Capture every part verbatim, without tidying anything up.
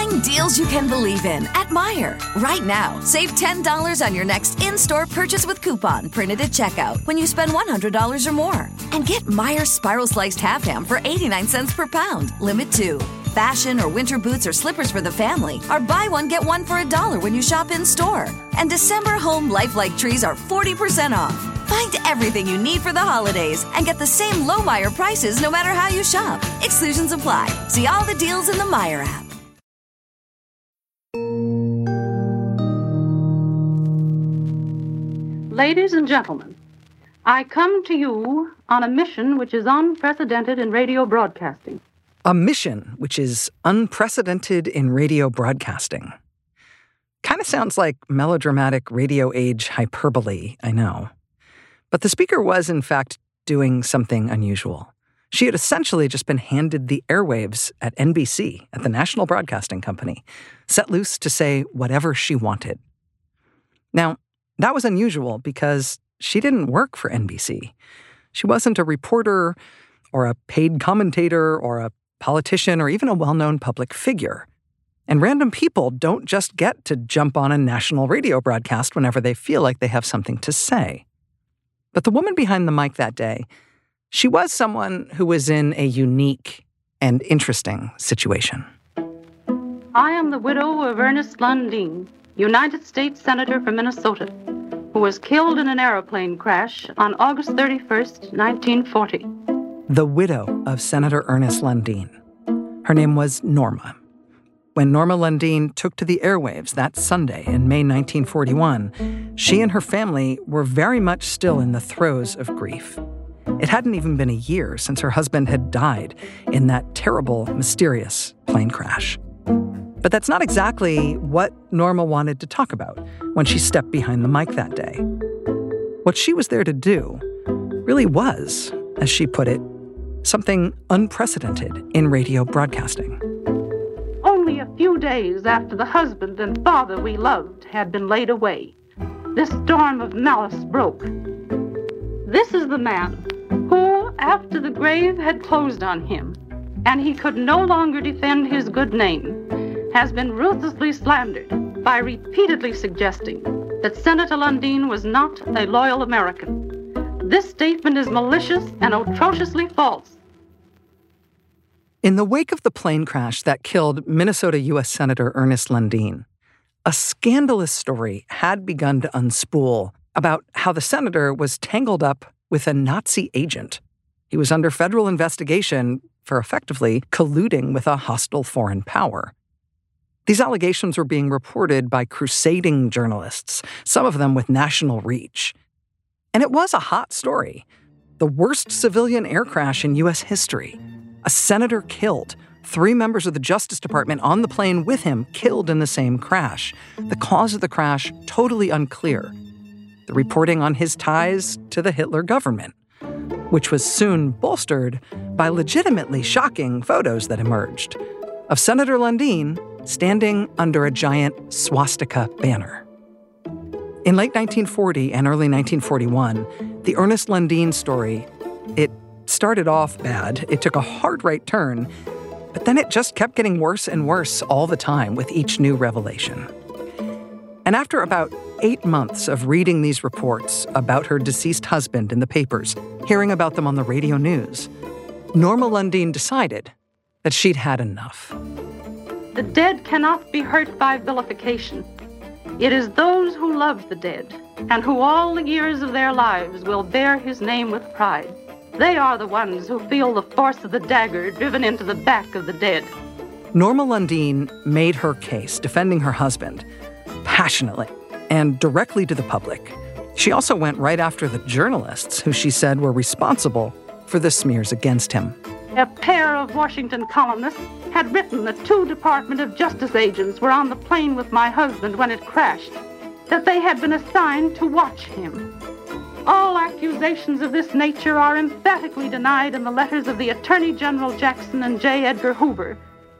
Find deals you can believe in at Meijer. Right now, save ten dollars on your next in-store purchase with coupon printed at checkout when you spend one hundred dollars or more. And get Meijer Spiral Sliced Half Ham for eighty-nine cents per pound, limit two. Fashion or winter boots or slippers for the family are buy one, get one for a dollar when you shop in-store. And December home lifelike trees are forty percent off. Find everything you need for the holidays and get the same low Meijer prices no matter how you shop. Exclusions apply. See all the deals in the Meijer app. Ladies and gentlemen, I come to you on a mission which is unprecedented in radio broadcasting. A mission which is unprecedented in radio broadcasting. Kind of sounds like melodramatic radio age hyperbole, I know. But the speaker was, in fact, doing something unusual. She had essentially just been handed the airwaves at N B C, at the National Broadcasting Company, set loose to say whatever she wanted. Now, that was unusual because she didn't work for N B C. She wasn't a reporter or a paid commentator or a politician or even a well-known public figure. And random people don't just get to jump on a national radio broadcast whenever they feel like they have something to say. But the woman behind the mic that day, she was someone who was in a unique and interesting situation. I am the widow of Ernest Lundeen, United States Senator from Minnesota, who was killed in an airplane crash on August thirty-first, nineteen forty. The widow of Senator Ernest Lundeen. Her name was Norma. When Norma Lundeen took to the airwaves that Sunday in May nineteen forty-one, she and her family were very much still in the throes of grief. It hadn't even been a year since her husband had died in that terrible, mysterious plane crash. But that's not exactly what Norma wanted to talk about when she stepped behind the mic that day. What she was there to do really was, as she put it, something unprecedented in radio broadcasting. Only a few days after the husband and father we loved had been laid away, this storm of malice broke. This is the man who, after the grave had closed on him, and he could no longer defend his good name, has been ruthlessly slandered by repeatedly suggesting that Senator Lundeen was not a loyal American. This statement is malicious and atrociously false. In the wake of the plane crash that killed Minnesota U S Senator Ernest Lundeen, a scandalous story had begun to unspool about how the senator was tangled up with a Nazi agent. He was under federal investigation for effectively colluding with a hostile foreign power. These allegations were being reported by crusading journalists, some of them with national reach. And it was a hot story. The worst civilian air crash in U S history. A senator killed. Three members of the Justice Department on the plane with him killed in the same crash. The cause of the crash totally unclear. The reporting on his ties to the Hitler government, which was soon bolstered by legitimately shocking photos that emerged of Senator Lundeen standing under a giant swastika banner. In late nineteen forty and early nineteen forty-one, the Ernest Lundeen story, it started off bad. It took a hard right turn, but then it just kept getting worse and worse all the time with each new revelation. And after about eight months of reading these reports about her deceased husband in the papers, hearing about them on the radio news, Norma Lundeen decided that she'd had enough. The dead cannot be hurt by vilification. It is those who love the dead, and who all the years of their lives will bear his name with pride. They are the ones who feel the force of the dagger driven into the back of the dead. Norma Lundeen made her case defending her husband passionately and directly to the public. She also went right after the journalists who she said were responsible for the smears against him. A pair of Washington columnists had written that two Department of Justice agents were on the plane with my husband when it crashed, that they had been assigned to watch him. All accusations of this nature are emphatically denied in the letters of the Attorney General Jackson and J. Edgar Hoover.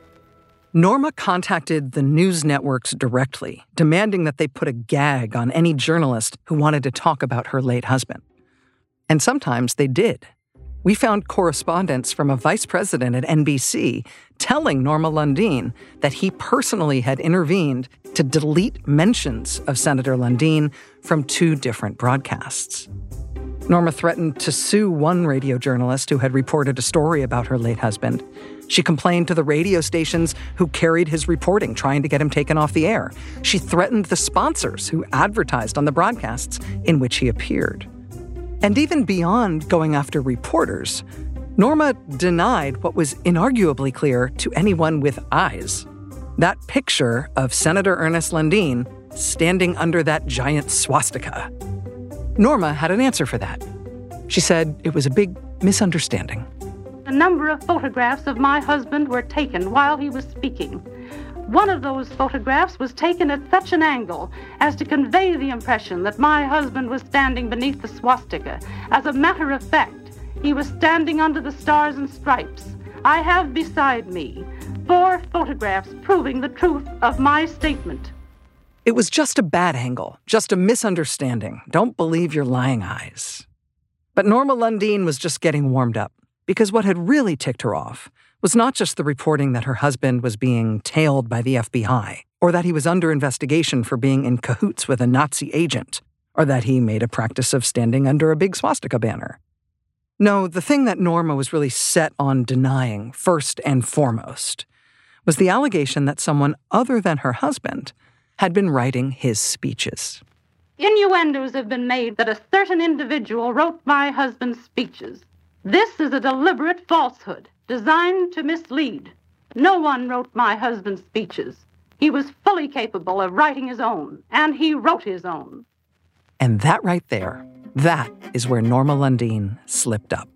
Norma contacted the news networks directly, demanding that they put a gag on any journalist who wanted to talk about her late husband. And sometimes they did, we found correspondence from a vice president at N B C telling Norma Lundin that he personally had intervened to delete mentions of Senator Lundin from two different broadcasts. Norma threatened to sue one radio journalist who had reported a story about her late husband. She complained to the radio stations who carried his reporting, trying to get him taken off the air. She threatened the sponsors who advertised on the broadcasts in which he appeared. And even beyond going after reporters, Norma denied what was inarguably clear to anyone with eyes. That picture of Senator Ernest Lundin standing under that giant swastika. Norma had an answer for that. She said it was a big misunderstanding. A number of photographs of my husband were taken while he was speaking. One of those photographs was taken at such an angle as to convey the impression that my husband was standing beneath the swastika. As a matter of fact, he was standing under the stars and stripes. I have beside me four photographs proving the truth of my statement. It was just a bad angle, just a misunderstanding. Don't believe your lying eyes. But Norma Lundin was just getting warmed up, because what had really ticked her off was not just the reporting that her husband was being tailed by the F B I, or that he was under investigation for being in cahoots with a Nazi agent, or that he made a practice of standing under a big swastika banner. No, the thing that Norma was really set on denying, first and foremost, was the allegation that someone other than her husband had been writing his speeches. Innuendos have been made that a certain individual wrote my husband's speeches. This is a deliberate falsehood designed to mislead. No one wrote my husband's speeches. He was fully capable of writing his own, and he wrote his own. And that right there, that is where Norma Lundin slipped up.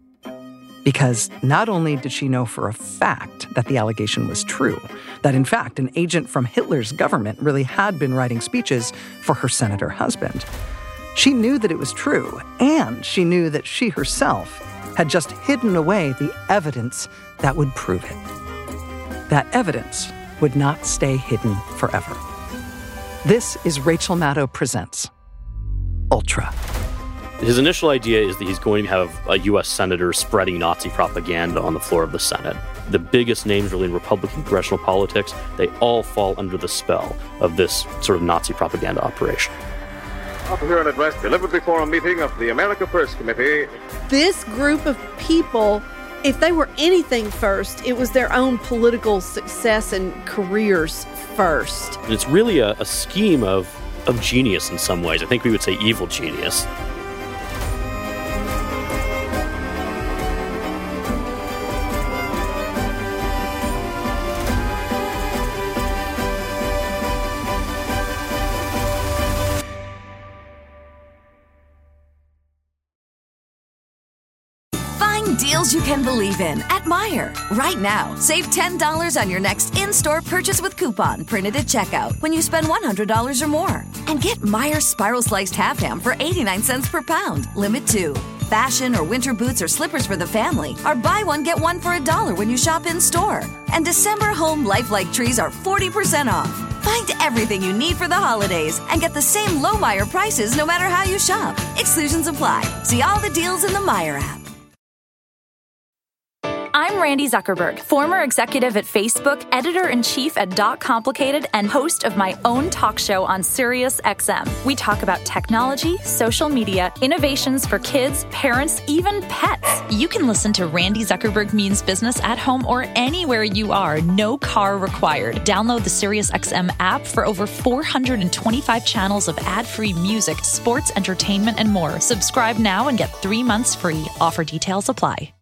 Because not only did she know for a fact that the allegation was true, that in fact an agent from Hitler's government really had been writing speeches for her senator husband, she knew that it was true, and she knew that she herself had just hidden away the evidence that would prove it. That evidence would not stay hidden forever. This is Rachel Maddow Presents Ultra. His initial idea is that he's going to have a U S senator spreading Nazi propaganda on the floor of the Senate. The biggest names really in Republican congressional politics, they all fall under the spell of this sort of Nazi propaganda operation. I'll hear an address delivered before a meeting of the America First Committee. This group of people, if they were anything first, it was their own political success and careers first. And it's really a, a scheme of, of genius in some ways. I think we would say evil genius. Deals you can believe in at Meijer. Right now, save ten dollars on your next in-store purchase with coupon printed at checkout when you spend one hundred dollars or more. And get Meijer Spiral Sliced Half Ham for eighty-nine cents per pound, limit two. Fashion or winter boots or slippers for the family are buy one, get one for a dollar when you shop in-store. And December home lifelike trees are forty percent off. Find everything you need for the holidays and get the same low Meijer prices no matter how you shop. Exclusions apply. See all the deals in the Meijer app. I'm Randy Zuckerberg, former executive at Facebook, editor-in-chief at Dot Complicated, and host of my own talk show on Sirius X M. We talk about technology, social media, innovations for kids, parents, even pets. You can listen to Randy Zuckerberg Means Business at home or anywhere you are, no car required. Download the Sirius X M app for over four hundred twenty-five channels of ad-free music, sports, entertainment, and more. Subscribe now and get three months free. Offer details apply.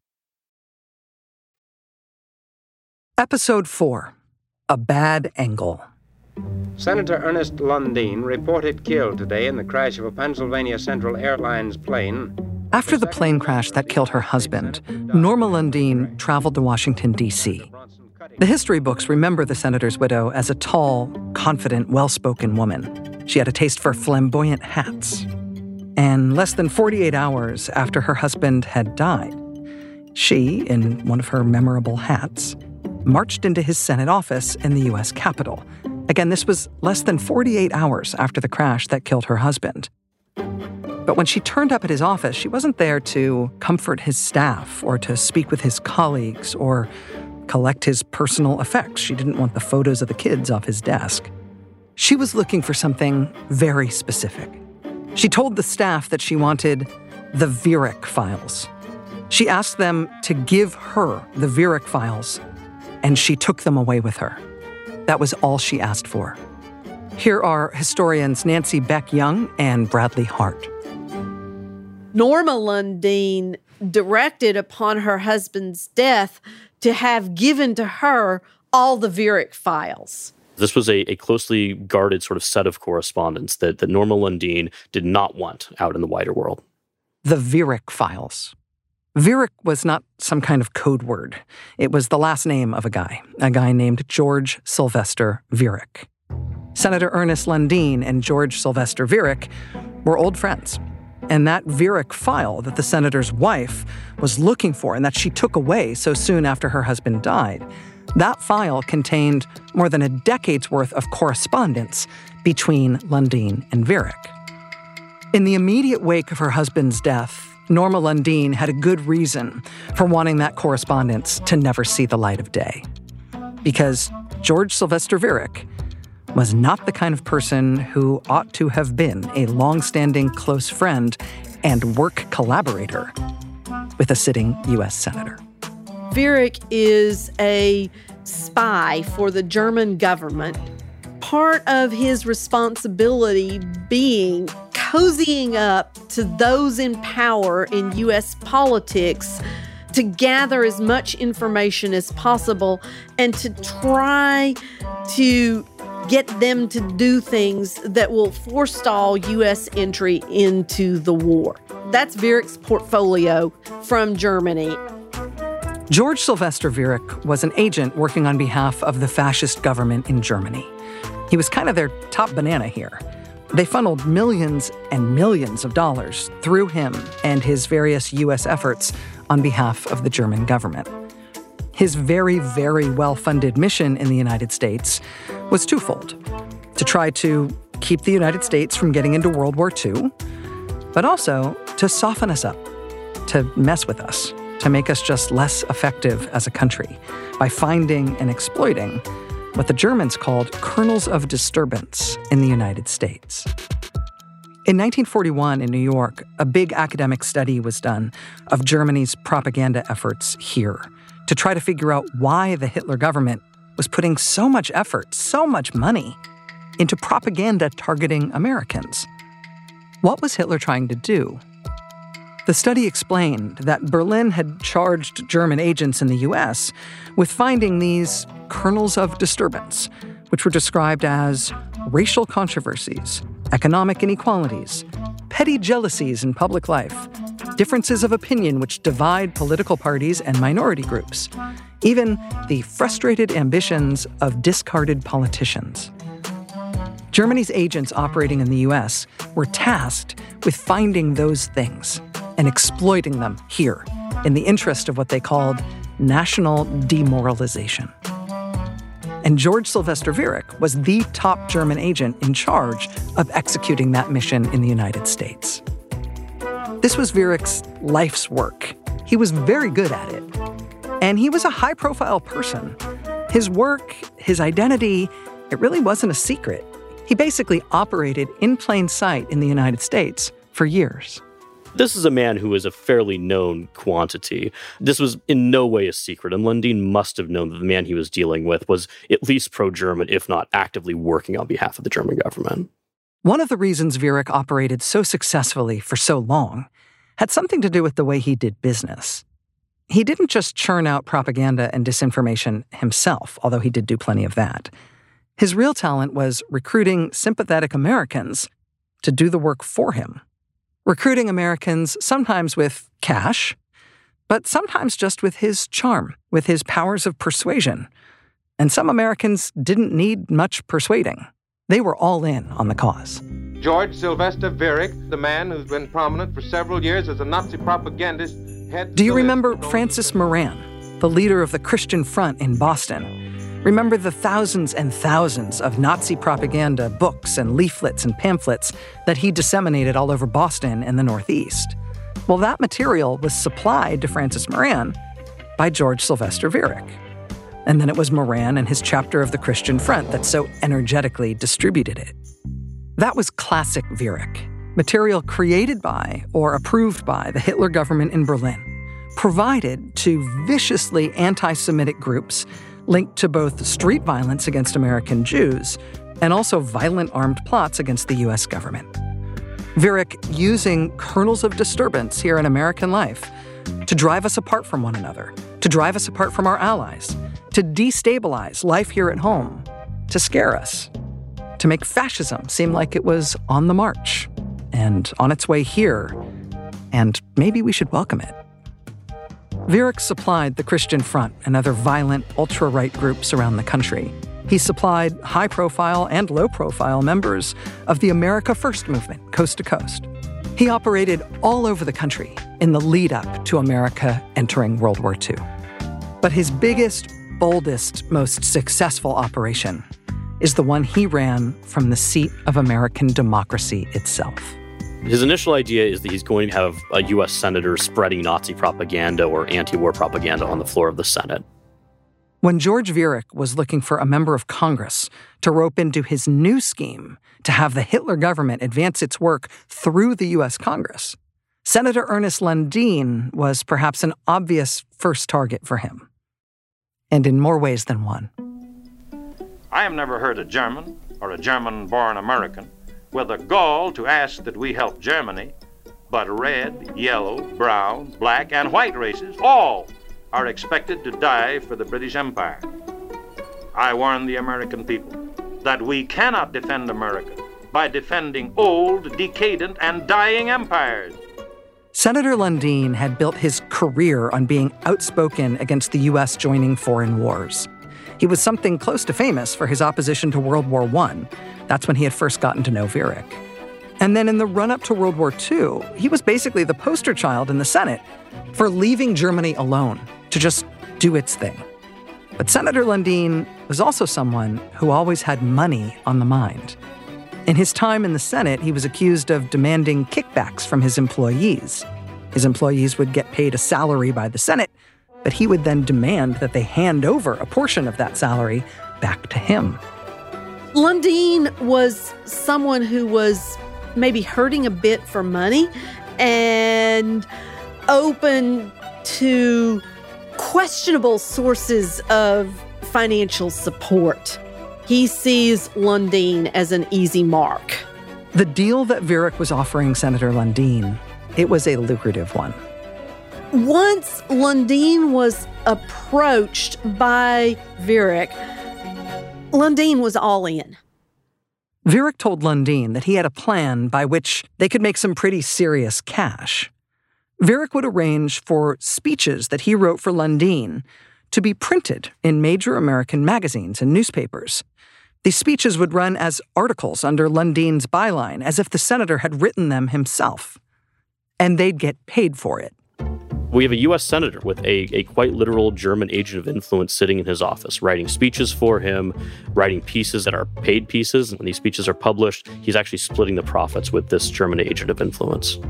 Episode four, A Bad Angle. Senator Ernest Lundin reported killed today in the crash of a Pennsylvania Central Airlines plane. After the plane crash that killed her husband, Norma Lundin traveled to Washington, D C The history books remember the senator's widow as a tall, confident, well-spoken woman. She had a taste for flamboyant hats. And less than forty-eight hours after her husband had died, she, in one of her memorable hats, marched into his Senate office in the U S Capitol. Again, this was less than forty-eight hours after the crash that killed her husband. But when she turned up at his office, she wasn't there to comfort his staff or to speak with his colleagues or collect his personal effects. She didn't want the photos of the kids off his desk. She was looking for something very specific. She told the staff that she wanted the Viereck files. She asked them to give her the Viereck files, and she took them away with her. That was all she asked for. Here are historians Nancy Beck Young and Bradley Hart. Norma Lundeen directed upon her husband's death to have given to her all the Viereck files. This was a, a closely guarded sort of set of correspondence that, that Norma Lundeen did not want out in the wider world. The Viereck files. Viereck was not some kind of code word. It was the last name of a guy, a guy named George Sylvester Viereck. Senator Ernest Lundeen and George Sylvester Viereck were old friends. And that Viereck file that the senator's wife was looking for and that she took away so soon after her husband died, that file contained more than a decade's worth of correspondence between Lundeen and Viereck. In the immediate wake of her husband's death, Norma Lundeen had a good reason for wanting that correspondence to never see the light of day. Because George Sylvester Viereck was not the kind of person who ought to have been a long-standing close friend and work collaborator with a sitting U S senator. Viereck is a spy for the German government. Part of his responsibility being cozying up to those in power in U S politics to gather as much information as possible and to try to get them to do things that will forestall U S entry into the war. That's Viereck's portfolio from Germany. George Sylvester Viereck was an agent working on behalf of the fascist government in Germany. He was kind of their top banana here. They funneled millions and millions of dollars through him and his various U S efforts on behalf of the German government. His very, very well-funded mission in the United States was twofold: to try to keep the United States from getting into World War Two, but also to soften us up, to mess with us, to make us just less effective as a country by finding and exploiting what the Germans called kernels of disturbance in the United States. In nineteen forty-one in New York, a big academic study was done of Germany's propaganda efforts here to try to figure out why the Hitler government was putting so much effort, so much money into propaganda targeting Americans. What was Hitler trying to do? The study explained that Berlin had charged German agents in the U S with finding these kernels of disturbance, which were described as racial controversies, economic inequalities, petty jealousies in public life, differences of opinion which divide political parties and minority groups, even the frustrated ambitions of discarded politicians. Germany's agents operating in the U S were tasked with finding those things and exploiting them here in the interest of what they called national demoralization. And George Sylvester Viereck was the top German agent in charge of executing that mission in the United States. This was Viereck's life's work. He was very good at it. And he was a high-profile person. His work, his identity, it really wasn't a secret. He basically operated in plain sight in the United States for years. This is a man who is a fairly known quantity. This was in no way a secret, and Lundeen must have known that the man he was dealing with was at least pro-German, if not actively working on behalf of the German government. One of the reasons Viereck operated so successfully for so long had something to do with the way he did business. He didn't just churn out propaganda and disinformation himself, although he did do plenty of that. His real talent was recruiting sympathetic Americans to do the work for him. Recruiting Americans sometimes with cash, but sometimes just with his charm, with his powers of persuasion. And some Americans didn't need much persuading. They were all in on the cause. George Sylvester Viereck, the man who's been prominent for several years as a Nazi propagandist, heads Do you remember Francis Moran, the leader of the Christian Front in Boston? Remember the thousands and thousands of Nazi propaganda, books and leaflets and pamphlets that he disseminated all over Boston and the Northeast? Well, that material was supplied to Francis Moran by George Sylvester Viereck. And then it was Moran and his chapter of the Christian Front that so energetically distributed it. That was classic Viereck, material created by or approved by the Hitler government in Berlin, provided to viciously anti-Semitic groups linked to both street violence against American Jews and also violent armed plots against the U S government. Viereck using kernels of disturbance here in American life to drive us apart from one another, to drive us apart from our allies, to destabilize life here at home, to scare us, to make fascism seem like it was on the march and on its way here, and maybe we should welcome it. Viereck supplied the Christian Front and other violent ultra-right groups around the country. He supplied high-profile and low-profile members of the America First movement, coast to coast. He operated all over the country in the lead-up to America entering World War Two. But his biggest, boldest, most successful operation is the one he ran from the seat of American democracy itself. His initial idea is that he's going to have a U S senator spreading Nazi propaganda or anti-war propaganda on the floor of the Senate. When George Viereck was looking for a member of Congress to rope into his new scheme to have the Hitler government advance its work through the U S Congress, Senator Ernest Lundeen was perhaps an obvious first target for him. And in more ways than one. I have never heard a German or a German-born American with a gall to ask that we help Germany, but red, yellow, brown, black, and white races, all are expected to die for the British Empire. I warn the American people that we cannot defend America by defending old, decadent, and dying empires. Senator Lundeen had built his career on being outspoken against the U S joining foreign wars. He was something close to famous for his opposition to World War One. That's when he had first gotten to know Viereck. And then in the run-up to World War Two, he was basically the poster child in the Senate for leaving Germany alone to just do its thing. But Senator Lundeen was also someone who always had money on the mind. In his time in the Senate, he was accused of demanding kickbacks from his employees. His employees would get paid a salary by the Senate, but he would then demand that they hand over a portion of that salary back to him. Lundeen was someone who was maybe hurting a bit for money and open to questionable sources of financial support. He sees Lundeen as an easy mark. The deal that Viereck was offering Senator Lundeen, it was a lucrative one. Once Lundeen was approached by Viereck, Lundeen was all in. Viereck told Lundeen that he had a plan by which they could make some pretty serious cash. Viereck would arrange for speeches that he wrote for Lundeen to be printed in major American magazines and newspapers. These speeches would run as articles under Lundeen's byline, as if the senator had written them himself. And they'd get paid for it. We have a U S senator with a, a quite literal German agent of influence sitting in his office, writing speeches for him, writing pieces that are paid pieces. And when these speeches are published, he's actually splitting the profits with this German agent of influence.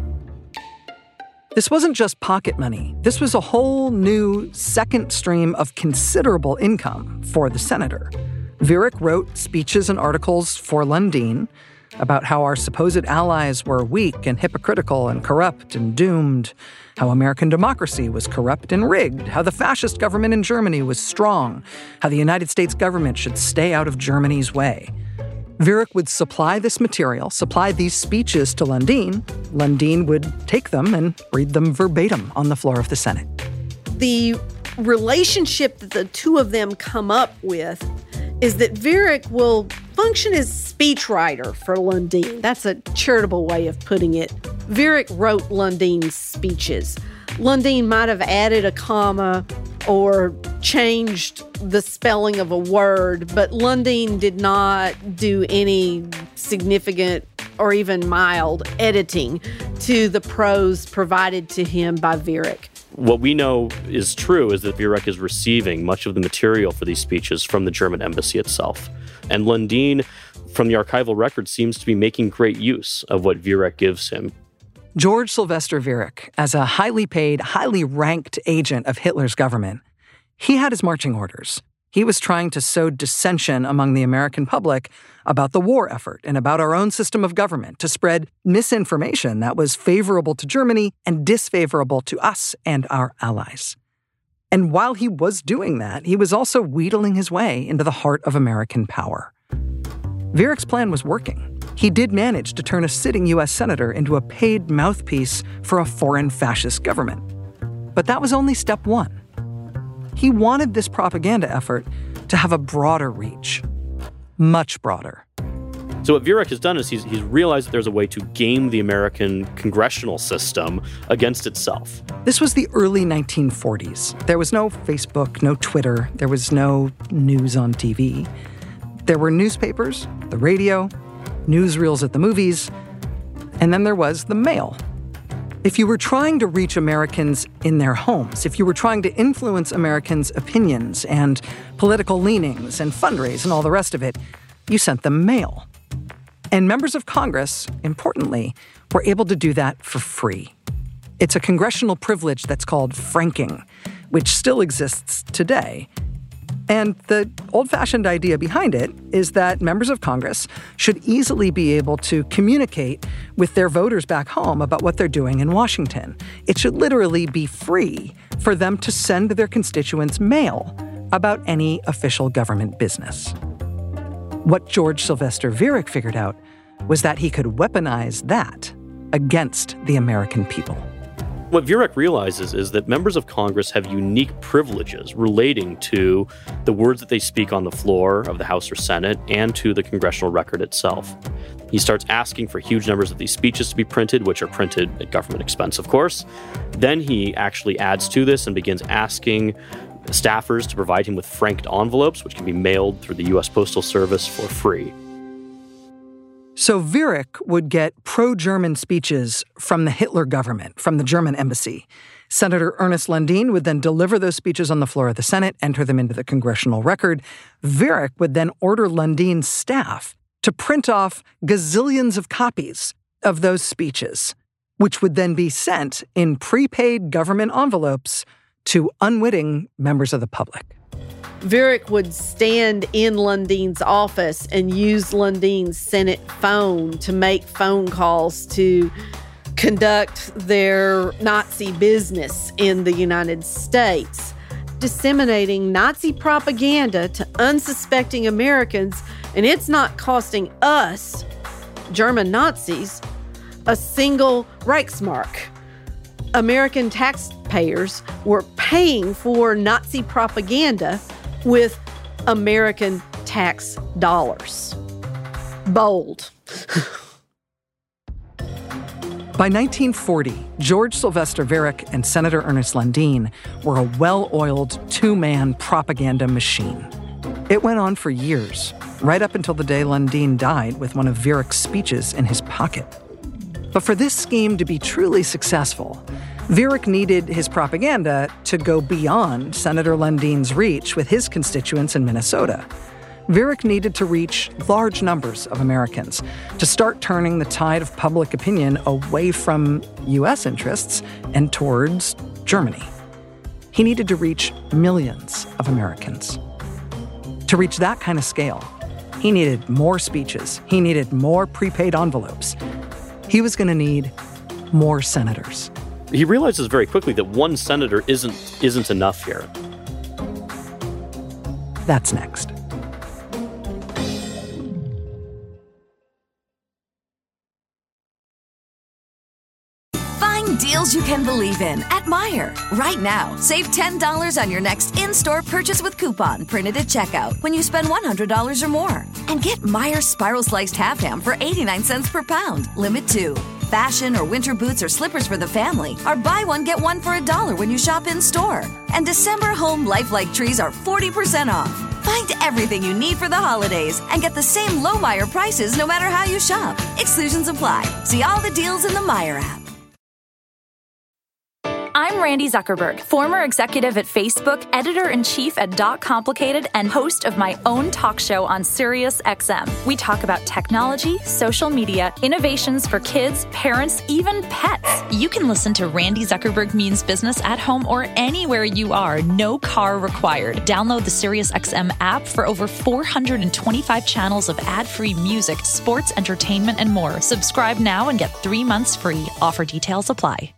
This wasn't just pocket money. This was a whole new second stream of considerable income for the senator. Viereck wrote speeches and articles for Lundeen about how our supposed allies were weak and hypocritical and corrupt and doomed, how American democracy was corrupt and rigged, how the fascist government in Germany was strong, how the United States government should stay out of Germany's way. Viereck would supply this material, supply these speeches to Lundeen. Lundeen would take them and read them verbatim on the floor of the Senate. The relationship that the two of them come up with is that Viereck will function as speechwriter for Lundeen. That's a charitable way of putting it. Viereck wrote Lundeen's speeches. Lundeen might have added a comma or changed the spelling of a word, but Lundeen did not do any significant or even mild editing to the prose provided to him by Viereck. What we know is true is that Viereck is receiving much of the material for these speeches from the German embassy itself. And Lundin, from the archival record, seems to be making great use of what Viereck gives him. George Sylvester Viereck, as a highly paid, highly ranked agent of Hitler's government, he had his marching orders. He was trying to sow dissension among the American public about the war effort and about our own system of government, to spread misinformation that was favorable to Germany and disfavorable to us and our allies. And while he was doing that, he was also wheedling his way into the heart of American power. Viereck's plan was working. He did manage to turn a sitting U S senator into a paid mouthpiece for a foreign fascist government. But that was only step one. He wanted this propaganda effort to have a broader reach, much broader. So what Viereck has done is he's, he's realized that there's a way to game the American congressional system against itself. This was the early nineteen forties. There was no Facebook, no Twitter, there was no news on T V. There were newspapers, the radio, newsreels at the movies, and then there was the mail. If you were trying to reach Americans in their homes, if you were trying to influence Americans' opinions and political leanings and fundraise and all the rest of it, you sent them mail. And members of Congress, importantly, were able to do that for free. It's a congressional privilege that's called franking, which still exists today. And the old-fashioned idea behind it is that members of Congress should easily be able to communicate with their voters back home about what they're doing in Washington. It should literally be free for them to send their constituents mail about any official government business. What George Sylvester Viereck figured out was that he could weaponize that against the American people. What Viereck realizes is that members of Congress have unique privileges relating to the words that they speak on the floor of the House or Senate and to the congressional record itself. He starts asking for huge numbers of these speeches to be printed, which are printed at government expense, of course. Then he actually adds to this and begins asking staffers to provide him with franked envelopes, which can be mailed through the U S Postal Service for free. So Viereck would get pro-German speeches from the Hitler government, from the German embassy. Senator Ernest Lundin would then deliver those speeches on the floor of the Senate, enter them into the congressional record. Viereck would then order Lundin's staff to print off gazillions of copies of those speeches, which would then be sent in prepaid government envelopes to unwitting members of the public. Viereck would stand in Lundin's office and use Lundin's Senate phone to make phone calls to conduct their Nazi business in the United States, disseminating Nazi propaganda to unsuspecting Americans, and it's not costing us, German Nazis, a single Reichsmark. American taxpayers were paying for Nazi propaganda with American tax dollars. Bold. By nineteen forty, George Sylvester Viereck and Senator Ernest Lundin were a well-oiled two-man propaganda machine. It went on for years, right up until the day Lundin died with one of Viereck's speeches in his pocket. But for this scheme to be truly successful, Viereck needed his propaganda to go beyond Senator Lundin's reach with his constituents in Minnesota. Viereck needed to reach large numbers of Americans to start turning the tide of public opinion away from U S interests and towards Germany. He needed to reach millions of Americans. To reach that kind of scale, he needed more speeches. He needed more prepaid envelopes. He was going to need more senators. He realizes very quickly that one senator isn't isn't enough here. That's next. Find deals you can believe in at Meijer. Right now, save ten dollars on your next in-store purchase with coupon printed at checkout when you spend one hundred dollars or more. And get Meijer Spiral Sliced Half Ham for eighty-nine cents per pound. Limit two. Fashion or winter boots or slippers for the family are buy one, get one for a dollar when you shop in-store. And December home lifelike trees are forty percent off. Find everything you need for the holidays and get the same low Meijer prices no matter how you shop. Exclusions apply. See all the deals in the Meijer app. I'm Randy Zuckerberg, former executive at Facebook, editor-in-chief at Dot Complicated, and host of my own talk show on Sirius X M. We talk about technology, social media, innovations for kids, parents, even pets. You can listen to Randy Zuckerberg Means Business at home or anywhere you are, no car required. Download the SiriusXM app for over four hundred twenty-five channels of ad-free music, sports, entertainment, and more. Subscribe now and get three months free. Offer details apply.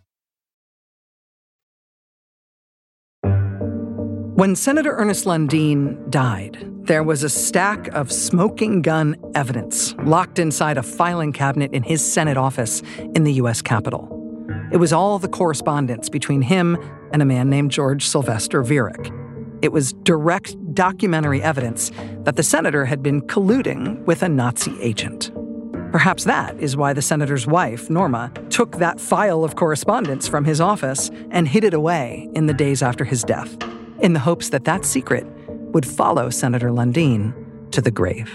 When Senator Ernest Lundeen died, there was a stack of smoking gun evidence locked inside a filing cabinet in his Senate office in the U S Capitol. It was all the correspondence between him and a man named George Sylvester Viereck. It was direct documentary evidence that the senator had been colluding with a Nazi agent. Perhaps that is why the senator's wife, Norma, took that file of correspondence from his office and hid it away in the days after his death, in the hopes that that secret would follow Senator Lundeen to the grave.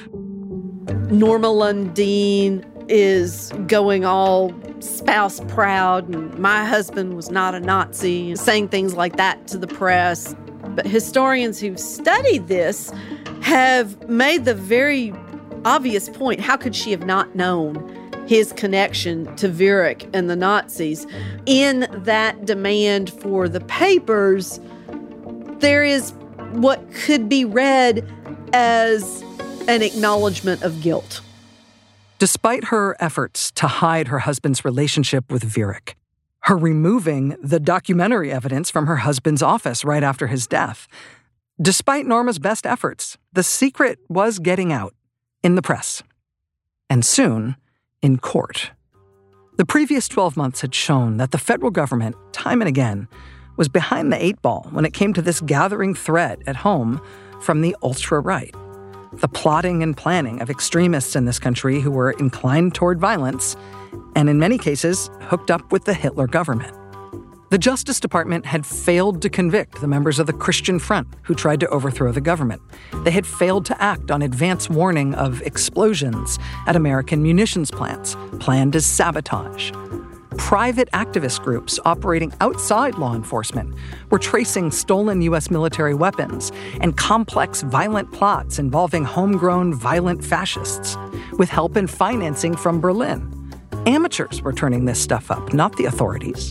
Norma Lundeen is going all spouse proud, and my husband was not a Nazi, and saying things like that to the press. But historians who've studied this have made the very obvious point: how could she have not known his connection to Viereck and the Nazis? In that demand for the papers, there is what could be read as an acknowledgement of guilt. Despite her efforts to hide her husband's relationship with Viereck, her removing the documentary evidence from her husband's office right after his death, despite Norma's best efforts, the secret was getting out in the press, and soon in court. The previous twelve months had shown that the federal government, time and again, was behind the eight ball when it came to this gathering threat at home from the ultra-right. The plotting and planning of extremists in this country who were inclined toward violence, and in many cases, hooked up with the Hitler government. The Justice Department had failed to convict the members of the Christian Front who tried to overthrow the government. They had failed to act on advance warning of explosions at American munitions plants, planned as sabotage. Private activist groups operating outside law enforcement were tracing stolen U S military weapons and complex violent plots involving homegrown violent fascists, with help and financing from Berlin. Amateurs were turning this stuff up, not the authorities.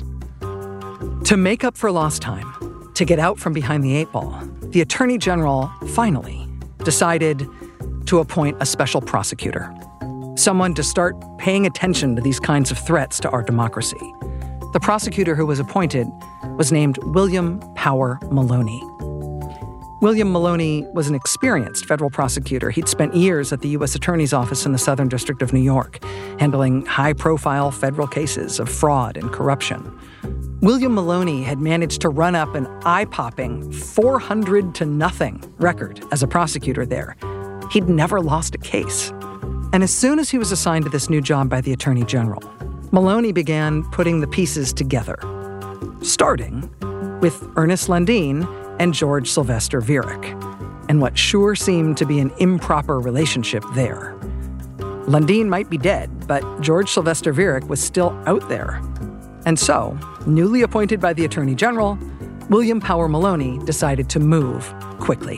To make up for lost time, to get out from behind the eight ball, the Attorney General finally decided to appoint a special prosecutor. Someone to start paying attention to these kinds of threats to our democracy. The prosecutor who was appointed was named William Power Maloney. William Maloney was an experienced federal prosecutor. He'd spent years at the U S Attorney's Office in the Southern District of New York, handling high-profile federal cases of fraud and corruption. William Maloney had managed to run up an eye-popping four hundred to nothing record as a prosecutor there. He'd never lost a case. And as soon as he was assigned to this new job by the Attorney General, Maloney began putting the pieces together, starting with Ernest Lundeen and George Sylvester Viereck, and what sure seemed to be an improper relationship there. Lundeen might be dead, but George Sylvester Viereck was still out there. And so, newly appointed by the Attorney General, William Power Maloney decided to move quickly.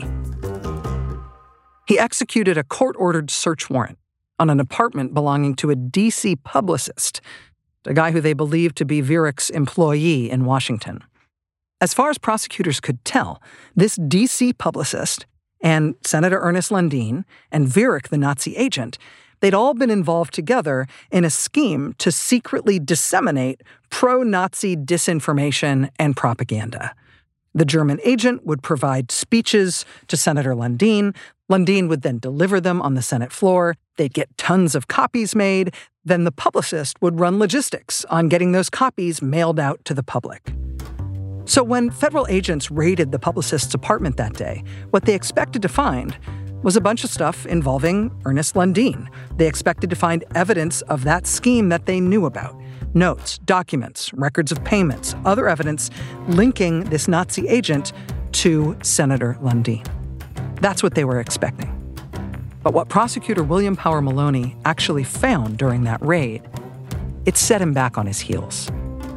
He executed a court-ordered search warrant on an apartment belonging to a D C publicist, a guy who they believed to be Viereck's employee in Washington. As far as prosecutors could tell, this D C publicist and Senator Ernest Lundeen and Viereck, the Nazi agent, they'd all been involved together in a scheme to secretly disseminate pro-Nazi disinformation and propaganda. The German agent would provide speeches to Senator Lundeen. Lundeen would then deliver them on the Senate floor. They'd get tons of copies made. Then the publicist would run logistics on getting those copies mailed out to the public. So when federal agents raided the publicist's apartment that day, what they expected to find was a bunch of stuff involving Ernest Lundeen. They expected to find evidence of that scheme that they knew about. Notes, documents, records of payments, other evidence linking this Nazi agent to Senator Lundeen. That's what they were expecting. But what prosecutor William Power Maloney actually found during that raid, it set him back on his heels.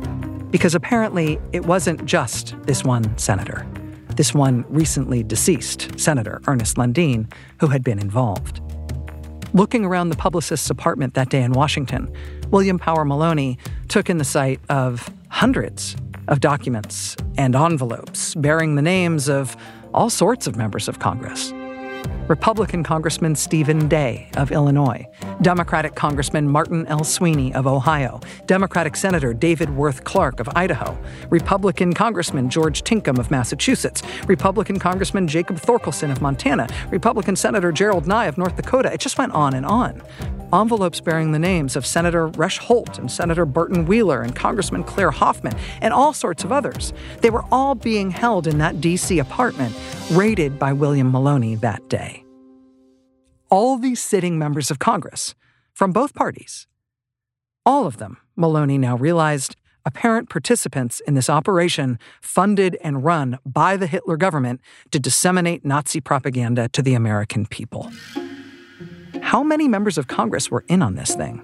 Because apparently it wasn't just this one senator, this one recently deceased Senator Ernest Lundeen, who had been involved. Looking around the publicist's apartment that day in Washington, William Power Maloney took in the sight of hundreds of documents and envelopes bearing the names of all sorts of members of Congress. Republican Congressman Stephen Day of Illinois, Democratic Congressman Martin L. Sweeney of Ohio, Democratic Senator David Worth Clark of Idaho, Republican Congressman George Tinkham of Massachusetts, Republican Congressman Jacob Thorkelson of Montana, Republican Senator Gerald Nye of North Dakota. It just went on and on. Envelopes bearing the names of Senator Resh Holt and Senator Burton Wheeler and Congressman Claire Hoffman and all sorts of others. They were all being held in that D C apartment raided by William Maloney that day. All these sitting members of Congress from both parties, all of them, Maloney now realized, apparent participants in this operation funded and run by the Hitler government to disseminate Nazi propaganda to the American people. How many members of Congress were in on this thing?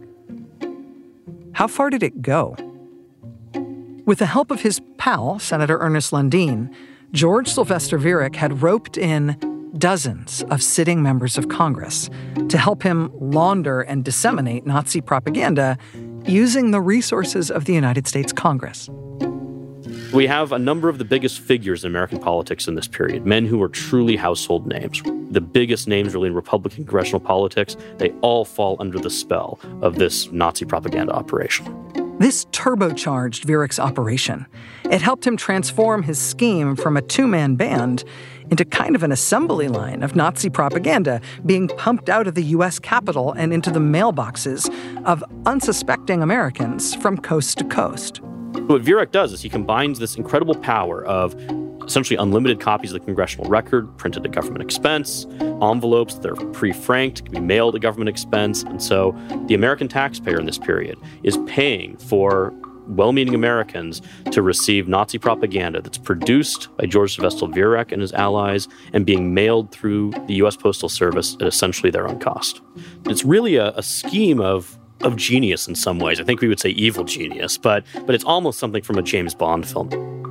How far did it go? With the help of his pal, Senator Ernest Lundeen, George Sylvester Viereck had roped in dozens of sitting members of Congress to help him launder and disseminate Nazi propaganda using the resources of the United States Congress. We have a number of the biggest figures in American politics in this period, men who are truly household names. The biggest names really in Republican congressional politics, they all fall under the spell of this Nazi propaganda operation. This turbocharged Viereck's operation. It helped him transform his scheme from a two-man band into kind of an assembly line of Nazi propaganda being pumped out of the U S Capitol and into the mailboxes of unsuspecting Americans from coast to coast. What Viereck does is he combines this incredible power of essentially unlimited copies of the congressional record, printed at government expense, envelopes that are pre-franked, can be mailed at government expense. And so the American taxpayer in this period is paying for well-meaning Americans to receive Nazi propaganda that's produced by George Sylvester Viereck and his allies and being mailed through the U S Postal Service at essentially their own cost. It's really a, a scheme of of genius in some ways. I think we would say evil genius, but but it's almost something from a James Bond film.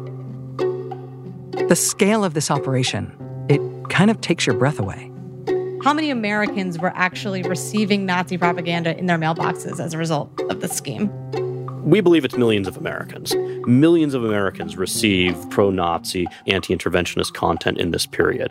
The scale of this operation, it kind of takes your breath away. How many Americans were actually receiving Nazi propaganda in their mailboxes as a result of the scheme? We believe it's millions of Americans. Millions of Americans receive pro-Nazi, anti-interventionist content in this period.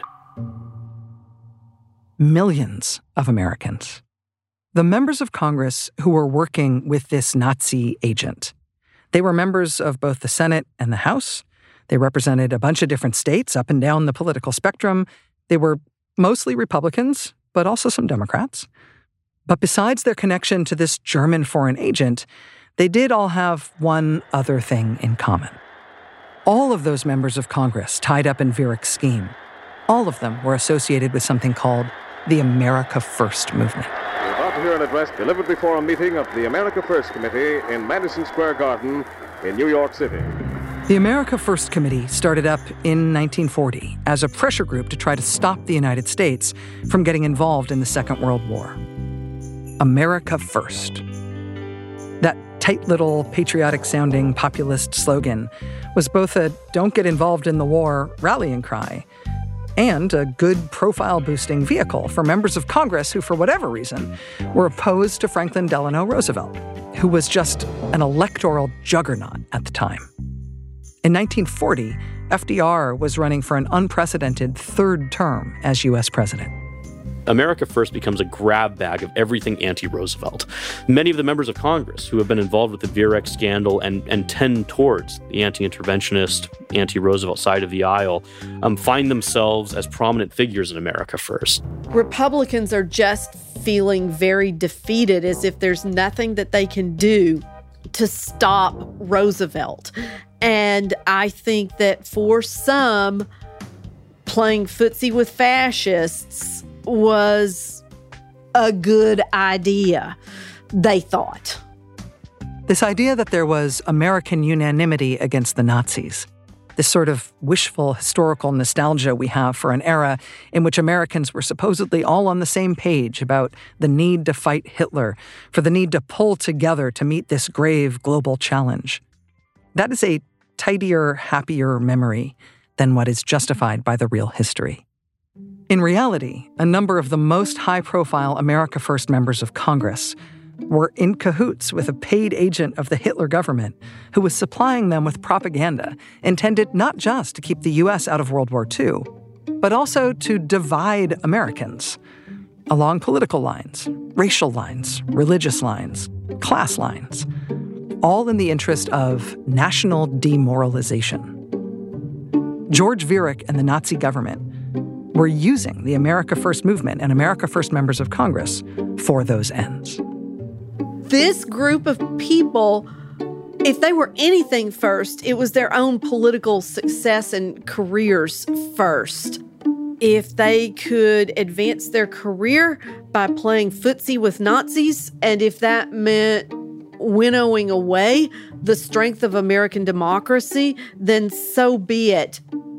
Millions of Americans. The members of Congress who were working with this Nazi agent, they were members of both the Senate and the House. They represented a bunch of different states up and down the political spectrum. They were mostly Republicans, but also some Democrats. But besides their connection to this German foreign agent, they did all have one other thing in common. All of those members of Congress tied up in Viereck's scheme, all of them were associated with something called the America First movement. We're about to hear an address delivered before a meeting of the America First Committee in Madison Square Garden in New York City. The America First Committee started up in nineteen forty as a pressure group to try to stop the United States from getting involved in the Second World War. America First. That tight little patriotic-sounding populist slogan was both a don't get involved in the war rallying cry and a good profile-boosting vehicle for members of Congress who, for whatever reason, were opposed to Franklin Delano Roosevelt, who was just an electoral juggernaut at the time. In nineteen forty, F D R was running for an unprecedented third term as U S president. America First becomes a grab bag of everything anti-Roosevelt. Many of the members of Congress who have been involved with the Viereck scandal and, and tend towards the anti-interventionist, anti-Roosevelt side of the aisle um, find themselves as prominent figures in America First. Republicans are just feeling very defeated, as if there's nothing that they can do to stop Roosevelt. And I think that for some, playing footsie with fascists was a good idea, they thought. This idea that there was American unanimity against the Nazis, this sort of wishful historical nostalgia we have for an era in which Americans were supposedly all on the same page about the need to fight Hitler, for the need to pull together to meet this grave global challenge. that is a tidier, happier memory than what is justified by the real history. In reality, a number of the most high-profile America First members of Congress were in cahoots with a paid agent of the Hitler government who was supplying them with propaganda intended not just to keep the U S out of World War Two, but also to divide Americans along political lines, racial lines, religious lines, class lines, all in the interest of national demoralization. George Viereck and the Nazi government were using the America First movement and America First members of Congress for those ends. This group of people, if they were anything first, it was their own political success and careers first. If they could advance their career by playing footsie with Nazis, and if that meant winnowing away the strength of American democracy, then so be it.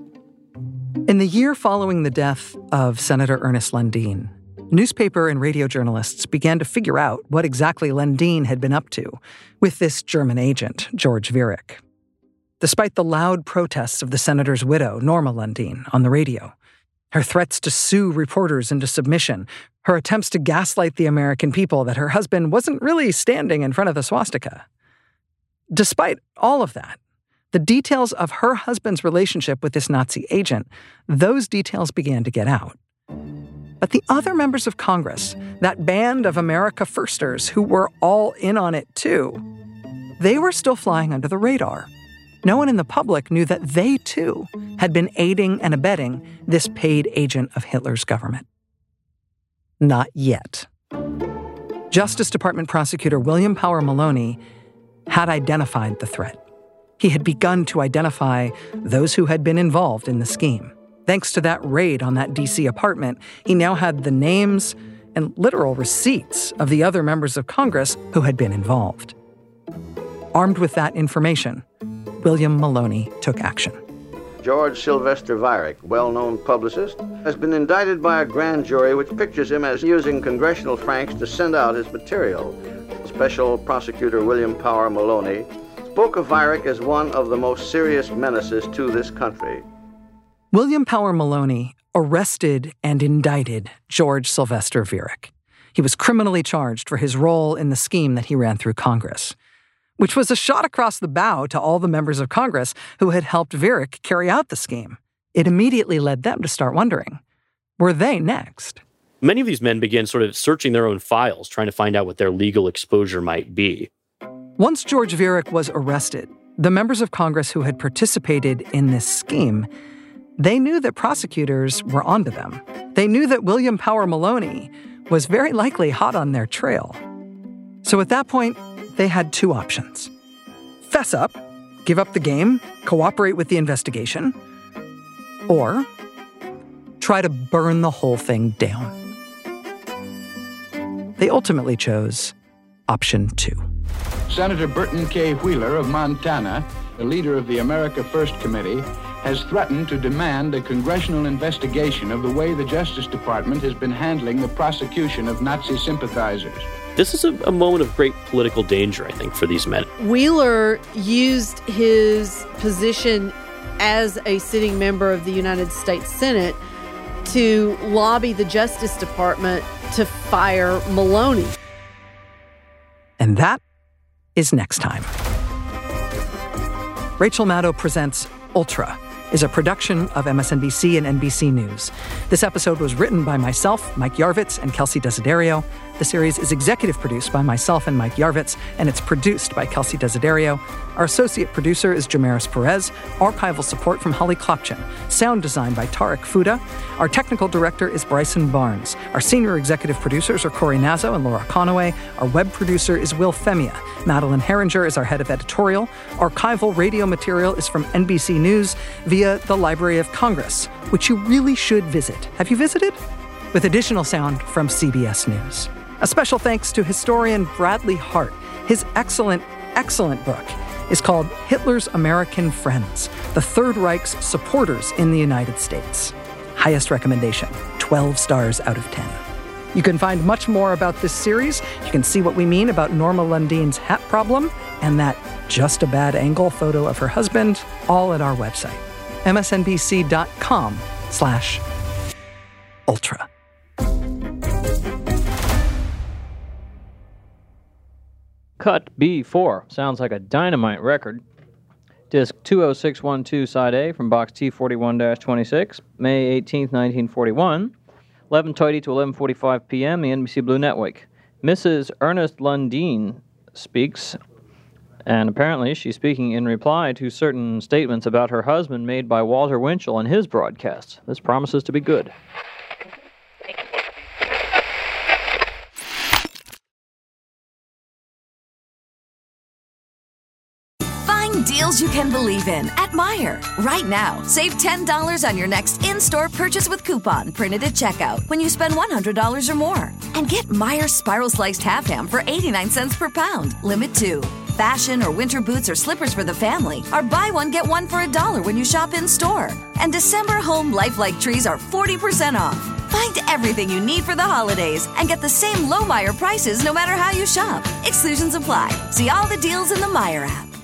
In the year following the death of Senator Ernest Lundeen, newspaper and radio journalists began to figure out what exactly Lundeen had been up to with this German agent, George Viereck. Despite the loud protests of the senator's widow, Norma Lundeen, on the radio, her threats to sue reporters into submission, her attempts to gaslight the American people that her husband wasn't really standing in front of the swastika. Despite all of that, the details of her husband's relationship with this Nazi agent, those details began to get out. But the other members of Congress, that band of America Firsters who were all in on it too, they were still flying under the radar. No one in the public knew that they, too, had been aiding and abetting this paid agent of Hitler's government. Not yet. Justice Department prosecutor William Power Maloney had identified the threat. He had begun to identify those who had been involved in the scheme. Thanks to that raid on that D C apartment, he now had the names and literal receipts of the other members of Congress who had been involved. Armed with that information, William Maloney took action. George Sylvester Viereck, well-known publicist, has been indicted by a grand jury which pictures him as using congressional francs to send out his material. Special prosecutor William Power Maloney spoke of Viereck as one of the most serious menaces to this country. William Power Maloney arrested and indicted George Sylvester Viereck. He was criminally charged for his role in the scheme that he ran through Congress, which was a shot across the bow to all the members of Congress who had helped Viereck carry out the scheme. It immediately led them to start wondering, were they next? Many of these men began sort of searching their own files, trying to find out what their legal exposure might be. Once George Viereck was arrested, the members of Congress who had participated in this scheme, they knew that prosecutors were onto them. They knew that William Power Maloney was very likely hot on their trail. So at that point, they had two options. Fess up, give up the game, cooperate with the investigation, or try to burn the whole thing down. They ultimately chose option two. Senator Burton K. Wheeler of Montana, the leader of the America First Committee, has threatened to demand a congressional investigation of the way the Justice Department has been handling the prosecution of Nazi sympathizers. This is a, a moment of great political danger, I think, for these men. Wheeler used his position as a sitting member of the United States Senate to lobby the Justice Department to fire Maloney. And that is next time. Rachel Maddow Presents Ultra is a production of M S N B C and N B C News. This episode was written by myself, Mike Yarvitz, and Kelsey Desiderio. The series is executive produced by myself and Mike Yarvitz, and it's produced by Kelsey Desiderio. Our associate producer is Jamaris Perez. Archival support from Holly Klopchen. Sound design by Tarek Fuda. Our technical director is Bryson Barnes. Our senior executive producers are Corey Nazo and Laura Conaway. Our web producer is Will Femia. Madeline Herringer is our head of editorial. Archival radio material is from N B C News via the Library of Congress, which you really should visit. Have you visited? With additional sound from C B S News. A special thanks to historian Bradley Hart. His excellent, excellent book is called Hitler's American Friends, the Third Reich's Supporters in the United States. Highest recommendation, twelve stars out of ten. You can find much more about this series. You can see what we mean about Norma Lundeen's hat problem and that just a bad angle photo of her husband, all at our website, msnbc.com slash ultra. Cut B four. Sounds like a dynamite record. Disc two oh six one two, Side A, from Box T forty-one dash twenty-six, May eighteenth, nineteen forty-one, eleven thirty to eleven forty-five p.m., the N B C Blue Network. Missus Ernest Lundeen speaks, and apparently she's speaking in reply to certain statements about her husband made by Walter Winchell on his broadcasts. This promises to be good. Deals you can believe in at Meijer. Right now, save ten dollars on your next in-store purchase with coupon printed at checkout when you spend one hundred dollars or more. And get Meijer Spiral Sliced Half Ham for eighty-nine cents per pound. Limit two. Fashion or winter boots or slippers for the family are buy one, get one for a dollar when you shop in-store. And December home lifelike trees are forty percent off. Find everything you need for the holidays and get the same low Meijer prices no matter how you shop. Exclusions apply. See all the deals in the Meijer app.